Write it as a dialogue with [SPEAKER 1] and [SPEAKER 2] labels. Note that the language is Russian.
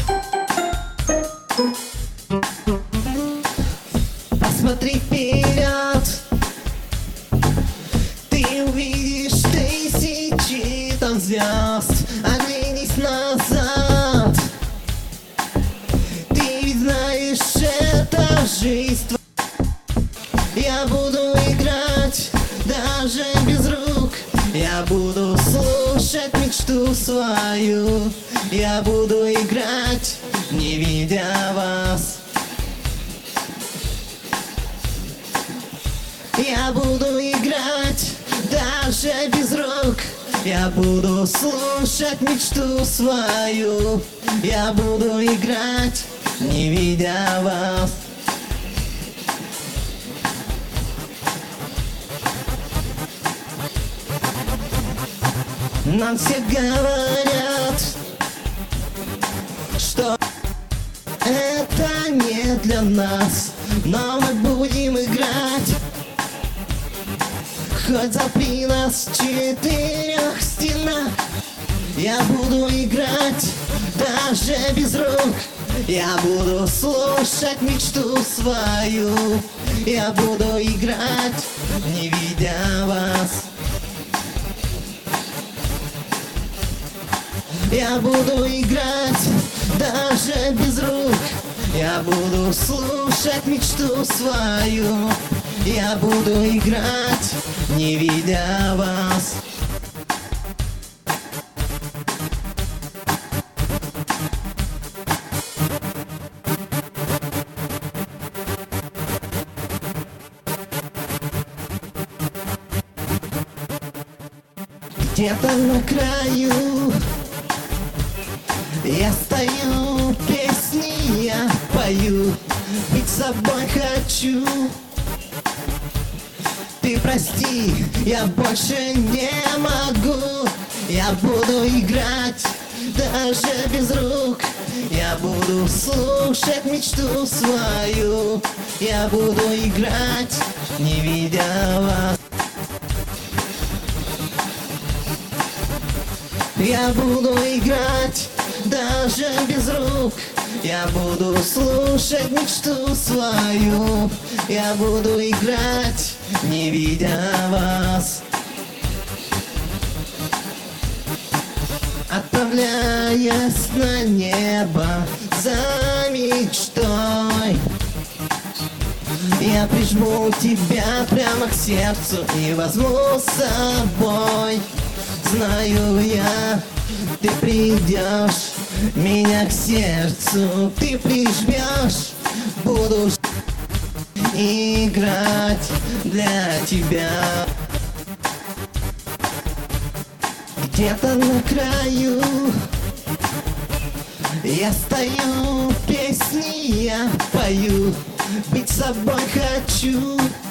[SPEAKER 1] Посмотри вперед, ты увидишь тысячи там звезд. Оглянись назад, ты ведь знаешь, это жизнь. Я буду играть даже без рук. Я буду слушать мечту свою. Я буду играть, не видя вас. Я буду играть даже без рук. Я буду слушать мечту свою. Я буду играть, не видя вас. Нам все говорят, что это не для нас, но мы будем играть. Хоть запри нас в 4 стенах, я буду играть даже без рук. Я буду слушать мечту свою. Я буду играть, не видя вас. Я буду играть даже без рук. Я буду слушать мечту свою. Я буду играть, не видя вас. Где-то на краю я стою, песни я пою, быть собой хочу. Ты прости, я больше не могу. Я буду играть даже без рук. Я буду слушать мечту свою. Я буду играть, не видя вас. Я буду играть даже без рук. Я буду слушать мечту свою. Я буду играть, не видя вас. Отправляясь на небо за мечтой, я прижму тебя прямо к сердцу и возьму с собой. Знаю я, ты придешь меня к сердцу, ты прижмешь, буду играть для тебя. Где-то на краю я стою, песни я пою, быть собой хочу.